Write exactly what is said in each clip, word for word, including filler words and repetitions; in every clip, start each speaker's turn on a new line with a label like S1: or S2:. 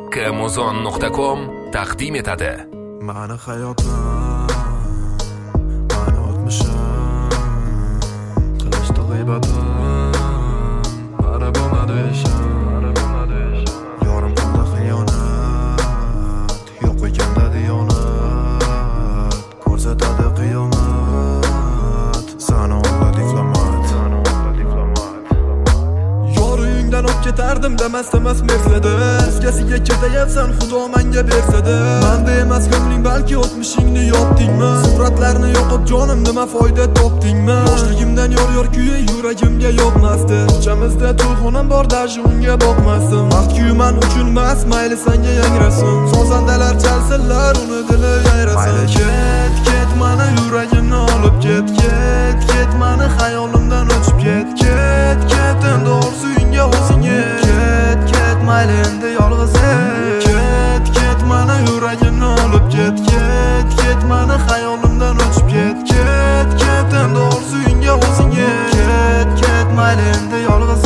S1: kmozon nuqta com taqdim etadi.
S2: Mani hayotim, mani o'tmishim, qilishdi g'iybatim, mani bo'lmadi ishim, yorim qildi xiyonat, yo'q ekanda diyonat, ko'rsatadi qiyomat, sana o'g'li diplomat. Yoringdan o'p ketardim demas-demas Mercedes, o'zgasiga ketayapsan xudo menga bersada. Menda emas ko'ngling, balki o'tmishingni yopdingmi? Suratlarni yoqib jonim nima foyda topdingmi? Yoshligimdan yor-yor kuyi yuragimga yoqmasdi. Ko'chamizda to'yxonam bor, даже unga boqmasdim. Vaqt kuyman uchun emas, mayli senga yangrasin. Sozandalar chalsinlar, uni dili yayrasin. Mayli ket, ket, mani yuragimni olib ket, ket, ket, mani xayolimdan o'chib ket, ket, ket, endi orzu uyingga o'zing ket, ket, mayli endi yolg'iz ket, ket, mani yuragimni olib ket, ket, ket, mani xayolimdan o'chib ket, ket, ket, endi orzu uyingga o'zing ket, ket, mayli endi yolg'iz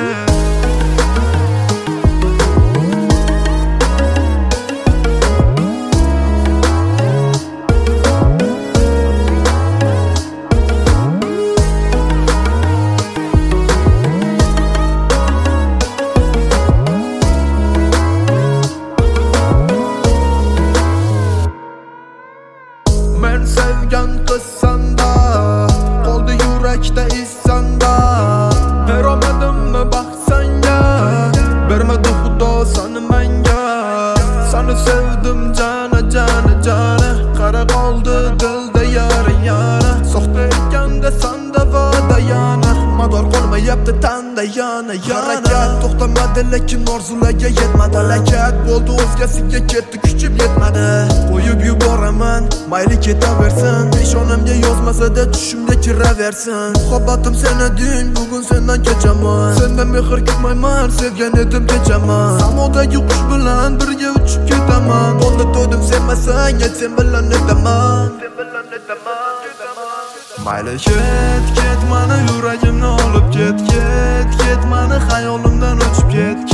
S2: Men sevgan qiz sanda, qoldi yurakda iz sanda. Beromadimmi baxt senga, bermadi xudo seni menga. Seni sevdim jana jana jana, qara qoldi dilda yara yara. Soxta ekanda sanda va'da yana, mador qolmayapti tanda yana yana. Harakat to'xtamadi lekin orzularga yetmadi. Halakat bo'ldi o'zgasiga ketdi, kuchib yetmadi. Qo'yib yuboraman, mayli ketaversin. Peshonamga yozmasa-da tushimga kiraversin. Muhabbatim sen eding, bugun sendan kechaman. Sendan mehr kutmayman, sevgan edim kechaman. Samodagi qush bilan birga uchib ketaman. Bo'ldi to'dim sevmasang, et sen bilan netaman. Mayli ket, ket, mani yuragimni olib ket, ket, ket, mani xayolimdan o'chib ket.